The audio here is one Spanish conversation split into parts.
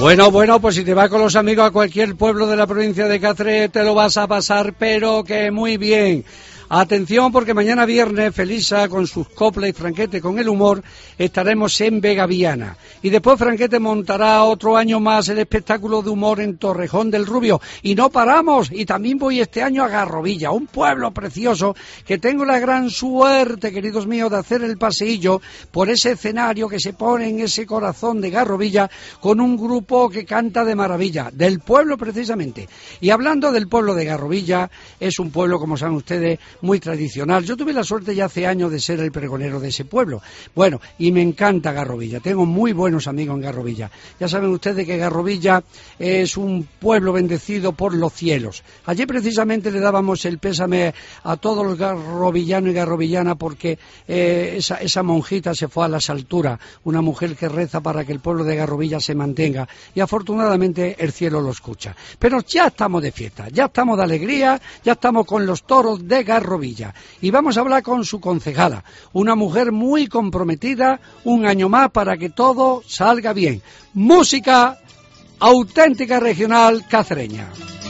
Bueno, pues si te vas con los amigos a cualquier pueblo de la provincia de Cáceres te lo vas a pasar, pero que muy bien. Atención, porque mañana viernes, Felisa, con sus coplas y Franquete con el humor, estaremos en Vegaviana. Y después Franquete montará otro año más el espectáculo de humor en Torrejón del Rubio. Y no paramos, y también voy este año a Garrovilla, un pueblo precioso que tengo la gran suerte, queridos míos, de hacer el paseillo por ese escenario que se pone en ese corazón de Garrovilla con un grupo que canta de maravilla, del pueblo precisamente. Y hablando del pueblo de Garrovilla, es un pueblo, como saben ustedes, muy tradicional. Yo tuve la suerte ya hace años de ser el pregonero de ese pueblo. Bueno, y me encanta Garrovilla. Tengo muy buenos amigos en Garrovilla. Ya saben ustedes que Garrovilla es un pueblo bendecido por los cielos. Ayer precisamente le dábamos el pésame a todos los garrovillanos y garrovillanas porque esa monjita se fue a las alturas, una mujer que reza para que el pueblo de Garrovilla se mantenga, y afortunadamente el cielo lo escucha. Pero ya estamos de fiesta, ya estamos de alegría, ya estamos con los toros de Garrovilla. Y vamos a hablar con su concejala, una mujer muy comprometida, un año más para que todo salga bien. Música auténtica regional cacereña.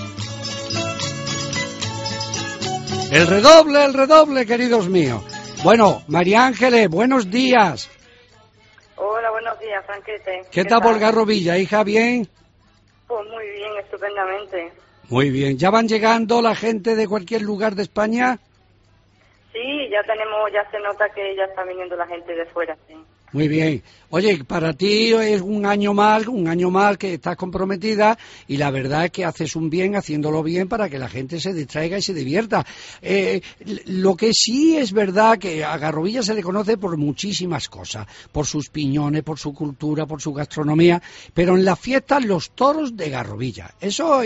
El redoble, queridos míos. Bueno, María Ángeles, buenos días. Hola, buenos días, Franquete. ¿Qué tal por Garrovilla, hija? ¿Bien? Pues muy bien, estupendamente. Muy bien. ¿Ya van llegando la gente de cualquier lugar de España? Sí, ya se nota que ya está viniendo la gente de fuera, sí. Muy bien. Oye, para ti es un año más que estás comprometida, y la verdad es que haces un bien haciéndolo bien para que la gente se distraiga y se divierta. Lo que sí es verdad que a Garrovilla se le conoce por muchísimas cosas, por sus piñones, por su cultura, por su gastronomía, pero en las fiestas los toros de Garrovilla. Eso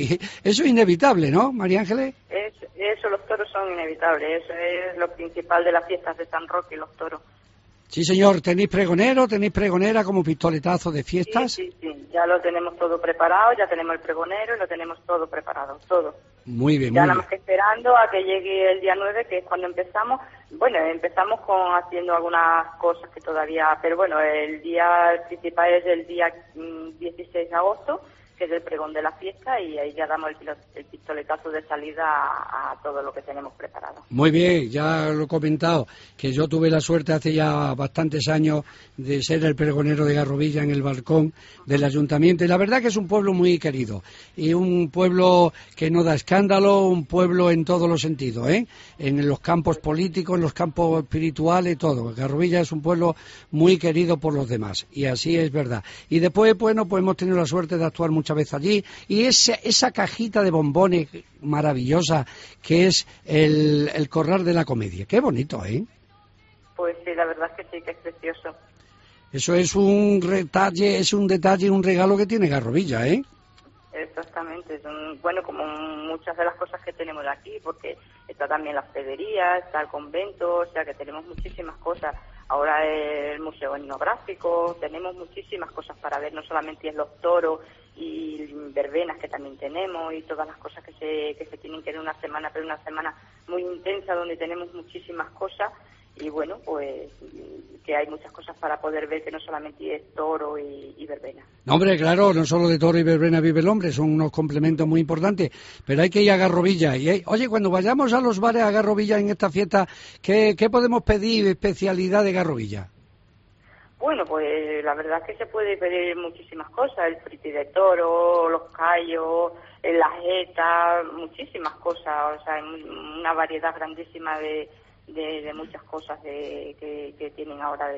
es inevitable, ¿no, María Ángeles? Eso, los toros son inevitables, eso es lo principal de las fiestas de San Roque, los toros. Sí, señor. ¿Tenéis pregonera como pistoletazo de fiestas? Sí, ya lo tenemos todo preparado, ya tenemos el pregonero y lo tenemos todo preparado, todo. Muy bien, ya muy nada bien. más que esperando a que llegue el día 9, que es cuando empezamos. Bueno, empezamos haciendo algunas cosas que todavía, pero bueno, el día principal es el día 16 de agosto, que es el pregón de la fiesta, y ahí ya damos el pistoletazo de salida a todo lo que tenemos preparado. Muy bien, ya lo he comentado, que yo tuve la suerte hace ya bastantes años de ser el pregonero de Garrovilla en el balcón del ayuntamiento, y la verdad que es un pueblo muy querido, y un pueblo que no da escándalo, un pueblo en todos los sentidos, en los campos políticos, en los campos espirituales, todo. Garrovilla es un pueblo muy querido por los demás, y así es verdad. Y después, bueno, pues hemos tenido la suerte de actuar muchas veces allí, y esa cajita de bombones maravillosa que es el Corral de la Comedia. Qué bonito, ¿eh? Pues sí, la verdad es que sí, que es precioso. Eso es un detalle, un regalo que tiene Garrovilla, ¿eh? Exactamente, bueno, como muchas de las cosas que tenemos aquí, porque está también la hospedería, está el convento, o sea que tenemos muchísimas cosas. Ahora el museo etnográfico, tenemos muchísimas cosas para ver, no solamente en los toros y verbenas que también tenemos, y todas las cosas que se tienen que ver una semana, pero una semana muy intensa donde tenemos muchísimas cosas. Y bueno, pues que hay muchas cosas para poder ver, que no solamente es toro y verbena. No, hombre, claro, no solo de toro y verbena vive el hombre, son unos complementos muy importantes, pero hay que ir a Garrovilla. Y oye, cuando vayamos a los bares a Garrovilla en esta fiesta, ¿qué podemos pedir especialidad de Garrovilla? Bueno, pues la verdad es que se puede pedir muchísimas cosas, el friti de toro, los callos, la jeta, muchísimas cosas, o sea, una variedad grandísima de muchas cosas que tienen ahora,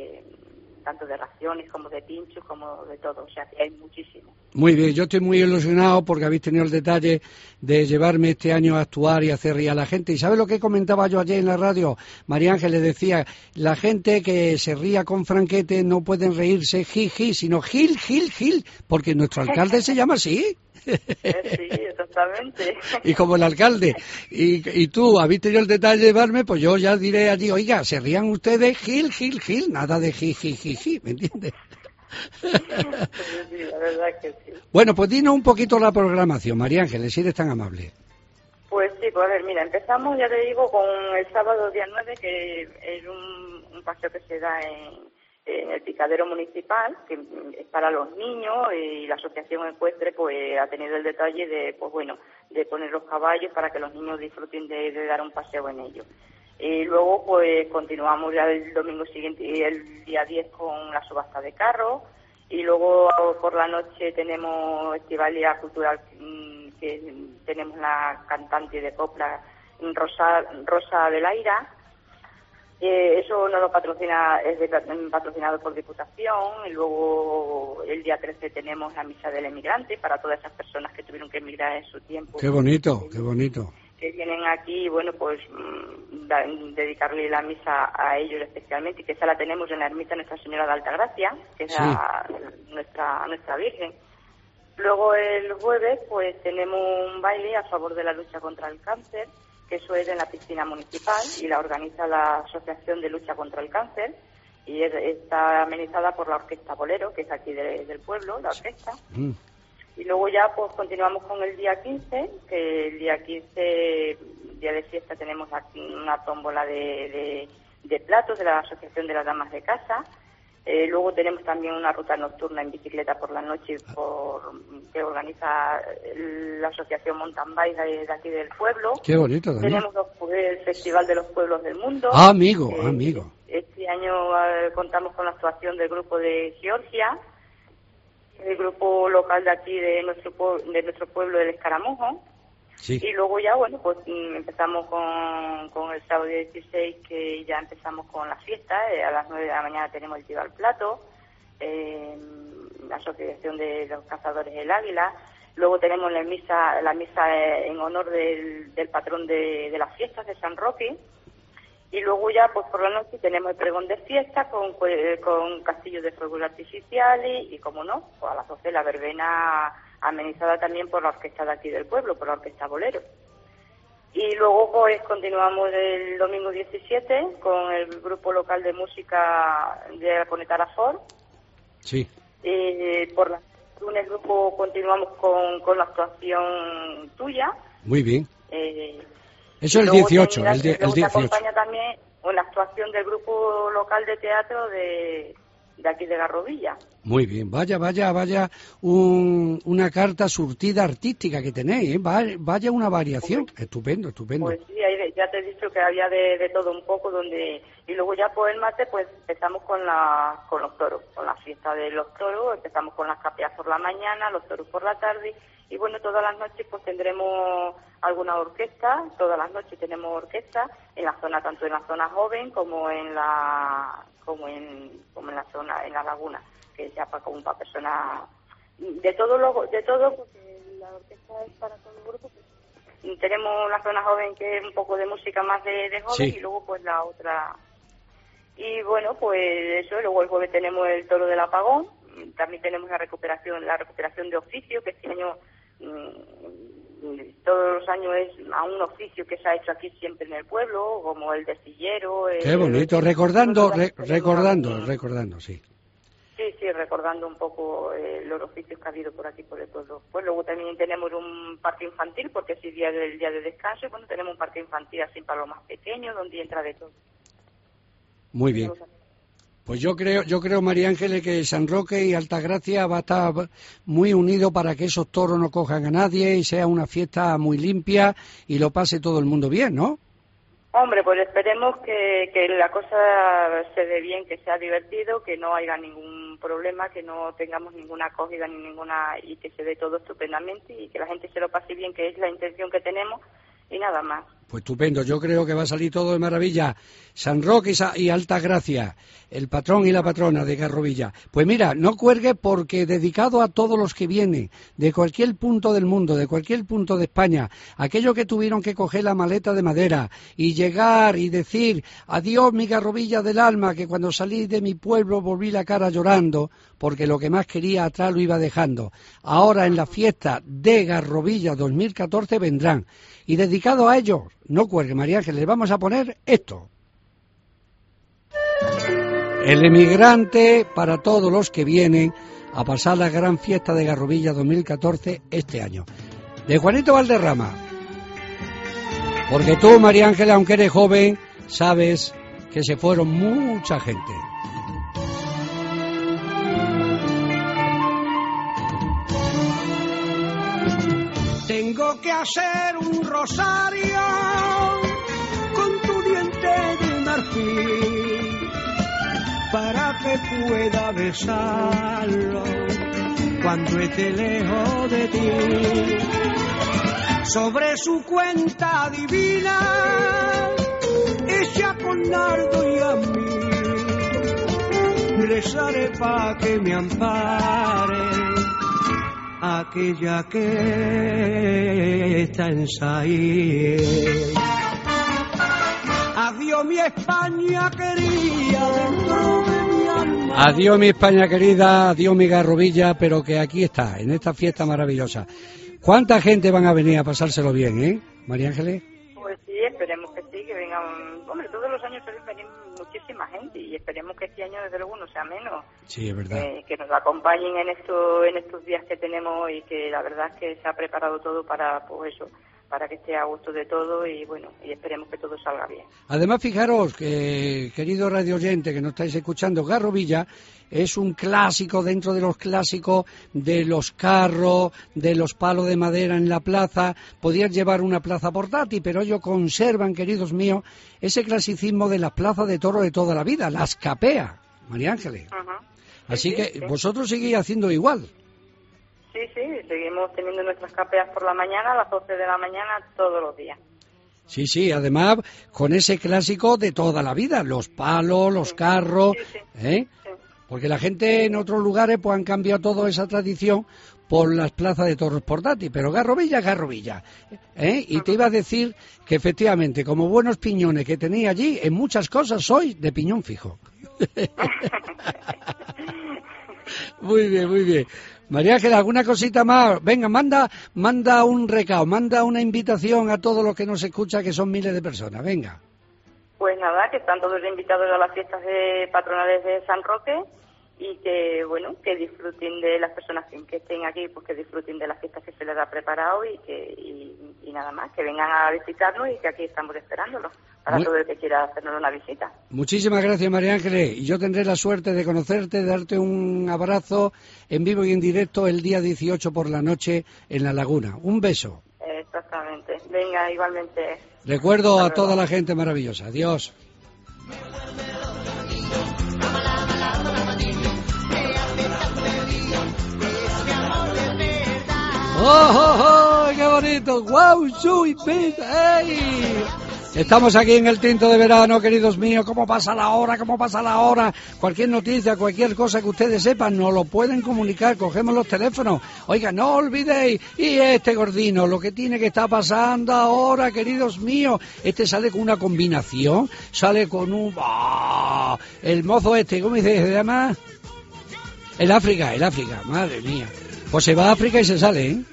tanto de raciones como de pinchos, como de todo, o sea que hay muchísimo. Muy bien, yo estoy muy ilusionado porque habéis tenido el detalle de llevarme este año a actuar y hacer reír a la gente. ¿Y sabe lo que comentaba yo ayer en la radio? María Ángeles decía, la gente que se ría con Franquete no pueden reírse jiji, sino gil, porque nuestro alcalde se llama así. Sí, exactamente. Y como el alcalde, y tú habéis tenido el detalle de llevarme, pues yo ya diré allí, oiga, se rían ustedes, gil, nada de jiji, ¿me entiendes? Sí, la verdad que sí. Bueno, pues dinos un poquito la programación, María Ángeles, si eres tan amable. Pues sí, pues a ver, mira, empezamos, ya te digo, con el sábado día 9, que es un paseo que se da en el picadero municipal, que es para los niños, y la asociación ecuestre pues ha tenido el detalle de, pues bueno, de poner los caballos para que los niños disfruten de dar un paseo en ellos. Y luego pues continuamos ya el domingo siguiente y el día 10 con la subasta de carros, y luego por la noche tenemos Estivalidad Cultural, que tenemos la cantante de copla Rosa Adelaida. Eso nos lo patrocina, patrocinado por Diputación, y luego el día 13 tenemos la misa del emigrante para todas esas personas que tuvieron que emigrar en su tiempo. Qué bonito, qué bonito. Que vienen aquí, bueno, pues dedicarle la misa a ellos especialmente, y que esa la tenemos en la ermita Nuestra Señora de Altagracia, que es Sí. nuestra Virgen. Luego el jueves pues tenemos un baile a favor de la lucha contra el cáncer, que eso es en la piscina municipal y la organiza la Asociación de Lucha contra el Cáncer, y está amenizada por la Orquesta Bolero, que es aquí del pueblo, la orquesta. Y luego ya pues continuamos con el día 15, que el día 15, día de fiesta, tenemos aquí una tómbola de platos de la Asociación de las Damas de Casa. Luego tenemos también una ruta nocturna en bicicleta por la noche que organiza la Asociación Mountain Bike de aquí del pueblo. Qué bonito también. Tenemos el Festival de los Pueblos del Mundo. Amigo. Este año contamos con la actuación del grupo de Georgia, el grupo local de aquí de nuestro pueblo del Escaramujo. Sí. Y luego ya, bueno, pues empezamos con el sábado 16, que ya empezamos con la fiesta. A las 9 de la mañana tenemos el tiro al plato, la Asociación de los Cazadores del Águila. Luego tenemos la misa en honor del patrón de las fiestas de San Roque. Y luego ya, pues por la noche tenemos el pregón de fiesta con castillos de fuegos artificiales y, como no, pues a las 12 la verbena amenizada también por la orquesta de aquí del pueblo, por la Orquesta Bolero. Y luego pues continuamos el domingo 17 con el grupo local de música de la Conetara Ford. Sí. Por la lunes grupo continuamos con la actuación tuya. Muy bien. Eso es el 18, el 18. Acompaña también una actuación del grupo local de teatro de aquí de Garrovilla. Muy bien, vaya una carta surtida artística que tenéis, ¿eh? Vaya una variación, estupendo. Pues sí, ya te he dicho que había de todo un poco, y luego ya por el martes pues empezamos con los toros, con la fiesta de los toros. Empezamos con las capeas por la mañana, los toros por la tarde, y bueno, todas las noches pues tendremos alguna orquesta. Todas las noches tenemos orquesta en la zona, tanto en la zona joven como en la zona, en la laguna, que sea como para personas de todo, porque la orquesta es para todo el grupo. Tenemos la zona joven, que es un poco de música más de joven, sí. Y luego pues la otra. Y bueno, pues eso. Luego el jueves tenemos el toro del apagón. También tenemos la recuperación de oficio, que este año, todos los años, es a un oficio que se ha hecho aquí siempre en el pueblo, como el de sillero. Qué bonito, recordando, sí. Sí, recordando un poco los oficios que ha habido por aquí, por el pueblo. Pues luego también tenemos un parque infantil, porque es el día de descanso, y bueno, tenemos un parque infantil así para los más pequeños, donde entra de todo. Muy bien. Pues yo creo, María Ángeles, que San Roque y Altagracia va a estar muy unido para que esos toros no cojan a nadie y sea una fiesta muy limpia y lo pase todo el mundo bien, ¿no? Hombre, pues esperemos que la cosa se dé bien, que sea divertido, que no haya ningún problema, que no tengamos ninguna acogida y que se dé todo estupendamente y que la gente se lo pase bien, que es la intención que tenemos, y nada más. Pues estupendo, yo creo que va a salir todo de maravilla. San Roque y Altagracia, el patrón y la patrona de Garrovilla. Pues mira, no cuelgue, porque dedicado a todos los que vienen de cualquier punto del mundo, de cualquier punto de España, aquellos que tuvieron que coger la maleta de madera y llegar y decir: adiós mi Garrovilla del alma, que cuando salí de mi pueblo volví la cara llorando, porque lo que más quería atrás lo iba dejando. Ahora en la fiesta de Garrovilla 2014 vendrán. Y dedicado a ellos, no cuelgue, María Ángeles, les vamos a poner esto. El emigrante para todos los que vienen a pasar la gran fiesta de Garrovilla 2014 este año. De Juanito Valderrama. Porque tú, María Ángeles, aunque eres joven, sabes que se fueron mucha gente. Tengo que hacer un rosario con tu diente de marfil para que pueda besarlo cuando esté lejos de ti. Sobre su cuenta divina, ella con nardo y a mí, rezaré pa' que me ampare aquella que está en Saí. Adiós mi España querida, dentro de mi alma. Adiós mi España querida, adiós mi Garrovilla, pero que aquí está, en esta fiesta maravillosa. ¿Cuánta gente van a venir a pasárselo bien, María Ángeles? Pues sí, esperemos que sí, que vengan. Hombre, todos los años suelen venir muchísima gente y esperemos que este año desde luego no sea menos. Sí, es verdad. Que nos acompañen en estos días que tenemos y que la verdad es que se ha preparado todo para, pues eso, para que esté a gusto de todo y bueno, y esperemos que todo salga bien. Además, fijaros que, querido radio oyente que nos estáis escuchando, Garrovilla es un clásico dentro de los clásicos de los carros, de los palos de madera en la plaza. Podían llevar una plaza portátil, pero ellos conservan, queridos míos, ese clasicismo de las plazas de toros de toda la vida, las capeas, María Ángeles. Uh-huh. Así sí, que sí. Vosotros seguís haciendo igual. Sí, seguimos teniendo nuestras capeas por la mañana, a las 12 de la mañana, todos los días. Sí, además con ese clásico de toda la vida, los palos, los carros, Sí. Porque la gente en otros lugares pues han cambiado toda esa tradición por las plazas de toros portátiles, pero Garrovilla es Garrovilla, Y te iba a decir que efectivamente, como buenos piñones que tenía allí, en muchas cosas soy de piñón fijo. Muy bien. María Ángela, ¿alguna cosita más? Venga, manda un recado, manda una invitación a todos los que nos escuchan, que son miles de personas, venga. Pues nada, que están todos invitados a las fiestas patronales de San Roque y que, bueno, que disfruten de las personas que estén aquí, pues que disfruten de las fiestas que se les ha preparado y nada más, que vengan a visitarnos y que aquí estamos esperándolos para todo el que quiera hacernos una visita. Muchísimas gracias, María Ángeles, y yo tendré la suerte de conocerte, de darte un abrazo en vivo y en directo el día 18 por la noche en La Laguna. Un beso. Exactamente. Venga, igualmente. Recuerdo a toda la gente maravillosa. Adiós. ¡Oh! ¡Qué bonito! ¡Guau! ¡Sui! ¡Ey! Estamos aquí en el Tinto de Verano, queridos míos. ¿Cómo pasa la hora? Cualquier noticia, cualquier cosa que ustedes sepan, nos lo pueden comunicar. Cogemos los teléfonos. Oiga, no olvidéis. Y este gordino, lo que tiene que estar pasando ahora, queridos míos. Este sale con una combinación. Sale con un... ¡Ah! El mozo este, ¿cómo se llama? El África. Madre mía. Pues se va a África y se sale, ¿eh?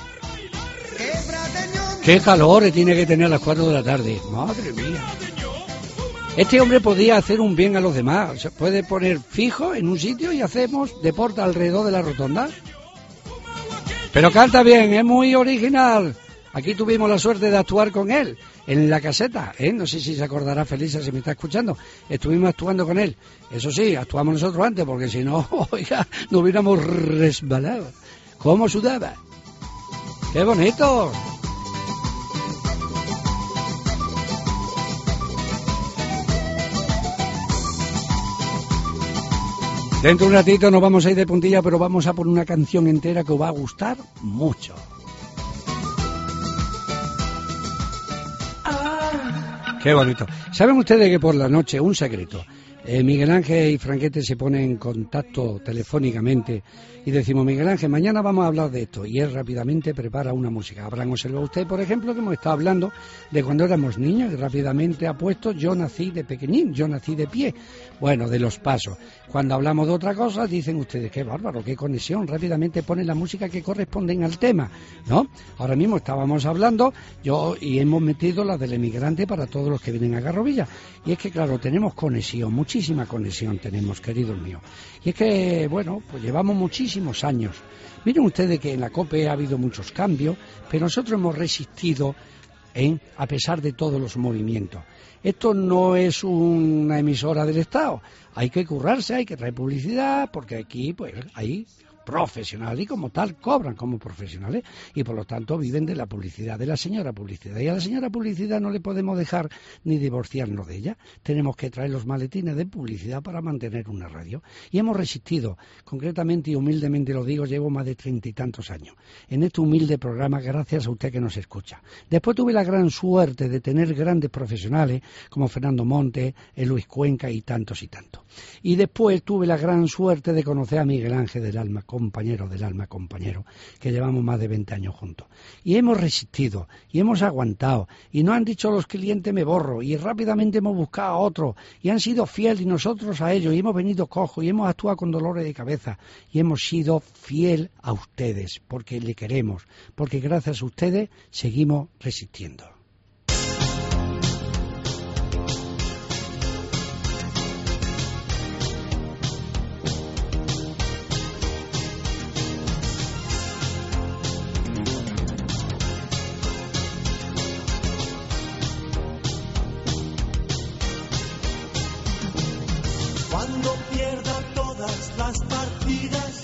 Qué calor tiene que tener a las 4 de la tarde. Madre mía. Este hombre podía hacer un bien a los demás. Se puede poner fijo en un sitio y hacemos deporte alrededor de la rotonda. Pero canta bien, es muy original. Aquí tuvimos la suerte de actuar con él en La Caseta, No sé si se acordará Felisa, si me está escuchando. Estuvimos actuando con él. Eso sí, actuamos nosotros antes, porque si no, oiga, nos hubiéramos resbalado. ¿Cómo sudaba? ¡Qué bonito! Dentro de un ratito nos vamos a ir de puntilla, pero vamos a poner una canción entera que os va a gustar mucho. Qué bonito. ¿Saben ustedes que por la noche, un secreto, Miguel Ángel y Franquete se ponen en contacto telefónicamente y decimos, Miguel Ángel, mañana vamos a hablar de esto, y él rápidamente prepara una música? Habrán observado usted, por ejemplo, que hemos estado hablando de cuando éramos niños, y rápidamente ha puesto yo nací de pequeñín, yo nací de pie. Bueno, de los pasos. Cuando hablamos de otra cosa, dicen ustedes, qué bárbaro, qué conexión, rápidamente ponen la música que corresponden al tema, ¿no? Ahora mismo estábamos hablando, y hemos metido la del emigrante para todos los que vienen a Garrovilla. Y es que, claro, tenemos conexión, muchísima conexión tenemos, queridos míos. Y es que, bueno, pues llevamos muchísimos años. Miren ustedes que en la COPE ha habido muchos cambios, pero nosotros hemos resistido, a pesar de todos los movimientos. Esto no es una emisora del Estado. Hay que currarse, hay que traer publicidad, porque aquí, pues, hay profesional y como tal cobran como profesionales y por lo tanto viven de la publicidad, de la señora publicidad. Y a la señora publicidad no le podemos dejar ni divorciarnos de ella. Tenemos que traer los maletines de publicidad para mantener una radio. Y hemos resistido, concretamente y humildemente lo digo, llevo más de 30 y tantos años en este humilde programa gracias a usted que nos escucha. Después tuve la gran suerte de tener grandes profesionales como Fernando Monte, Luis Cuenca y tantos y tantos. Y después tuve la gran suerte de conocer a Miguel Ángel del Alma, compañero, que llevamos más de 20 años juntos. Y hemos resistido, y hemos aguantado, y no han dicho los clientes me borro, y rápidamente hemos buscado a otros, y han sido fieles y nosotros a ellos, y hemos venido cojos, y hemos actuado con dolores de cabeza, y hemos sido fiel a ustedes, porque le queremos, porque gracias a ustedes seguimos resistiendo. Cuando pierda todas las partidas,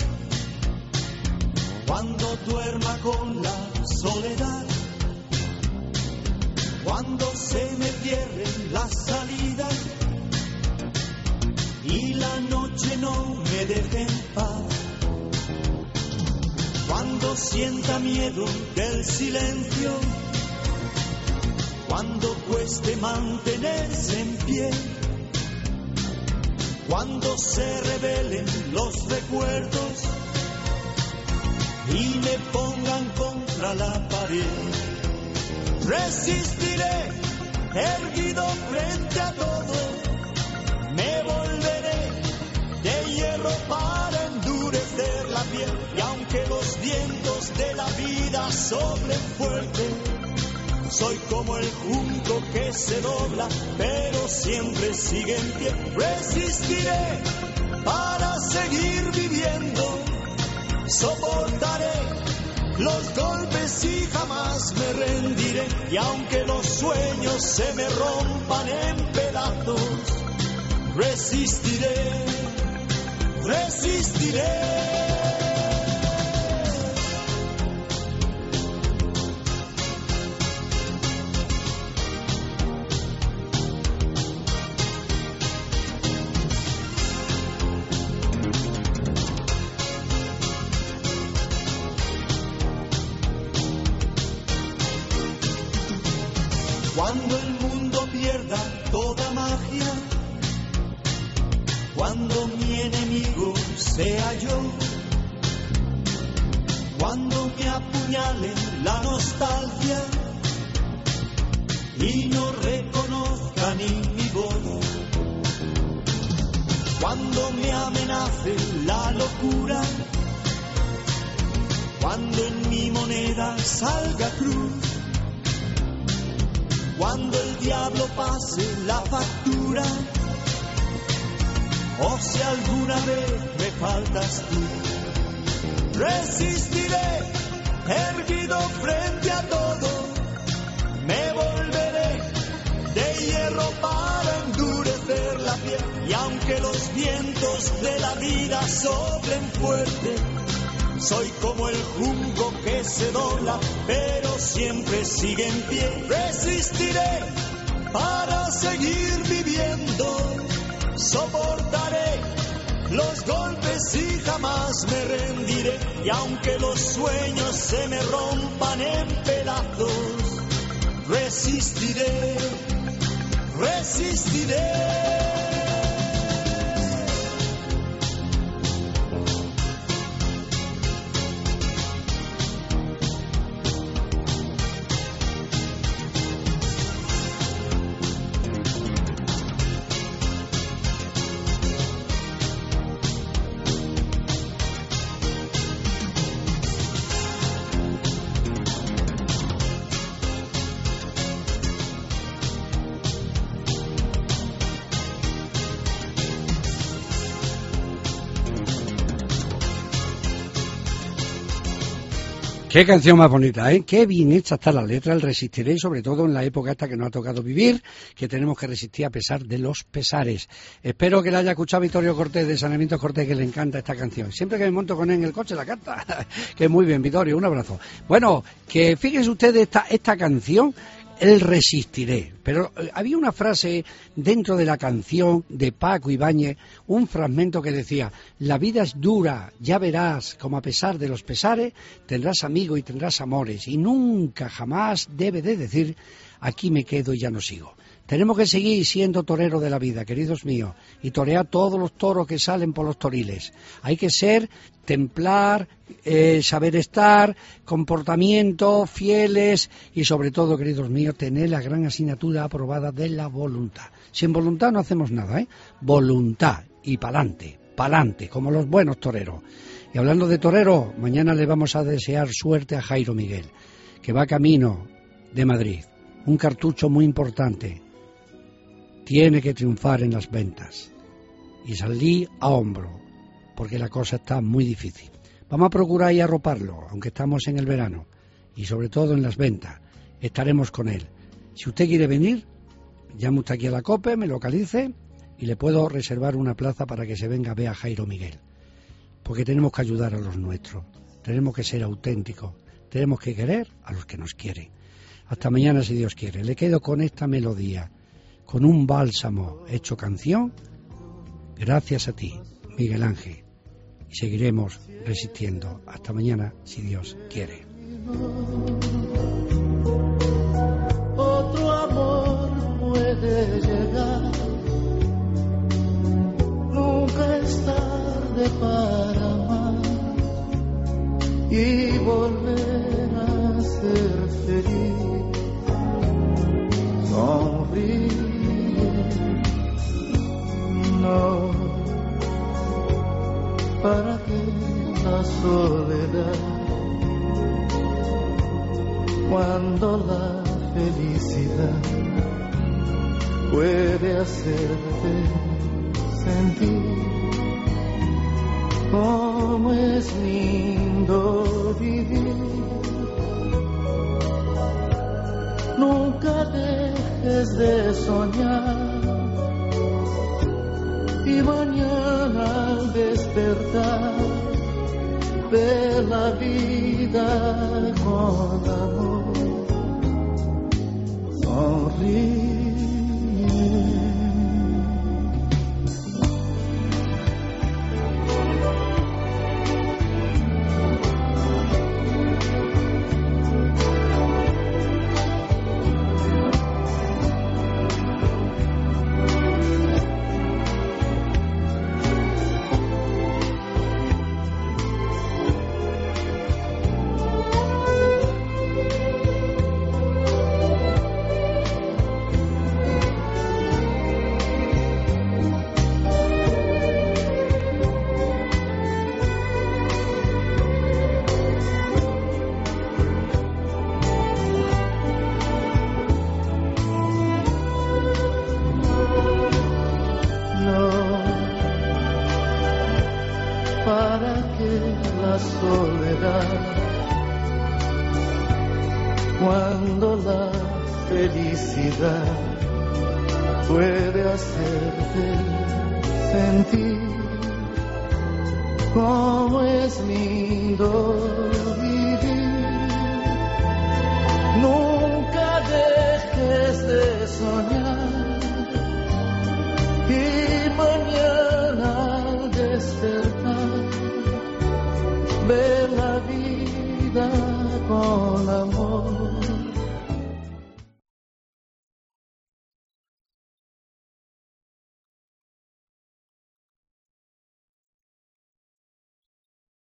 cuando duerma con la soledad, cuando se me cierren las salidas y la noche no me deje en paz, cuando sienta miedo del silencio, cuando cueste mantenerse en pie, cuando se revelen los recuerdos y me pongan contra la pared, resistiré erguido frente a todo, me volveré de hierro para endurecer la piel, y aunque los vientos de la vida soplen fuerte, soy como el junco que se dobla, pero siempre sigue en pie. Resistiré para seguir viviendo, soportaré los golpes y jamás me rendiré. Y aunque los sueños se me rompan en pedazos, resistiré, resistiré. Cuando el mundo pierda toda magia, cuando mi enemigo sea yo, cuando me apuñale la nostalgia y no reconozca ni mi voz, cuando me amenace la locura, cuando en mi moneda salga cruz, cuando el diablo pase la factura, o si alguna vez me faltas tú, resistiré erguido frente a todo, me volveré de hierro para endurecer la piel, y aunque los vientos de la vida soplen fuerte, soy como el junco que se dobla, pero siempre sigue en pie. Resistiré para seguir viviendo, soportaré los golpes y jamás me rendiré. Y aunque los sueños se me rompan en pedazos, resistiré, resistiré. Qué canción más bonita, ¿eh? Qué bien hecha está la letra, el resistiré, sobre todo en la época esta que nos ha tocado vivir, que tenemos que resistir a pesar de los pesares. Espero que la haya escuchado Vittorio Cortés, de Saneamientos Cortés, que le encanta esta canción. Siempre que me monto con él en el coche la canta. Que muy bien, Vittorio, un abrazo. Bueno, que fíjense ustedes esta canción, el resistiré. Pero había una frase dentro de la canción de Paco Ibáñez, un fragmento que decía: la vida es dura, ya verás, como a pesar de los pesares, tendrás amigos y tendrás amores, y nunca jamás debe de decir, aquí me quedo y ya no sigo. Tenemos que seguir siendo toreros de la vida, queridos míos, y torear todos los toros que salen por los toriles. Hay que ser templar, saber estar, comportamiento, fieles y sobre todo, queridos míos, tener la gran asignatura aprobada de la voluntad. Sin voluntad no hacemos nada, ¿eh? Voluntad y pa'lante, como los buenos toreros. Y hablando de toreros, mañana le vamos a desear suerte a Jairo Miguel, que va camino de Madrid. Un cartucho muy importante. Tiene que triunfar en las ventas y salir a hombro, porque la cosa está muy difícil. Vamos a procurar y arroparlo, aunque estamos en el verano, y sobre todo en las ventas. Estaremos con él. Si usted quiere venir, llame usted aquí a la COPE, me localice y le puedo reservar una plaza para que se venga a ver a Jairo Miguel. Porque tenemos que ayudar a los nuestros, tenemos que ser auténticos, tenemos que querer a los que nos quieren. Hasta mañana, si Dios quiere. Le quedo con esta melodía, con un bálsamo hecho canción, gracias a ti, Miguel Ángel. Y seguiremos resistiendo. Hasta mañana, si Dios quiere. Otro amor puede llegar, nunca es tarde para amar y volver a ser feliz. Sonríe, no, para que la soledad, cuando la felicidad puede hacerte sentir cómo es lindo vivir. Nunca dejes de soñar y mañana al despertar ve la vida con amor. Sonríe. Cuando la felicidad puede hacerte sentir cómo es lindo vivir. Nunca dejes de soñar y mañana al despertar ver la vida con amor.